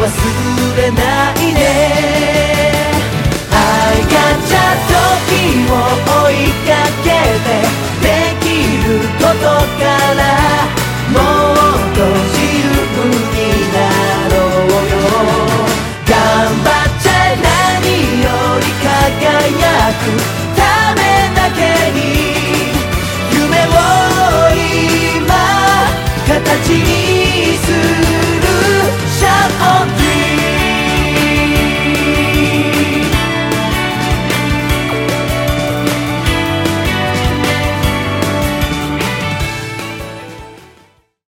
忘れないで。愛がちゃ時を追いかけてできることからもっと自由になろうよ。頑張っちゃえ何より輝く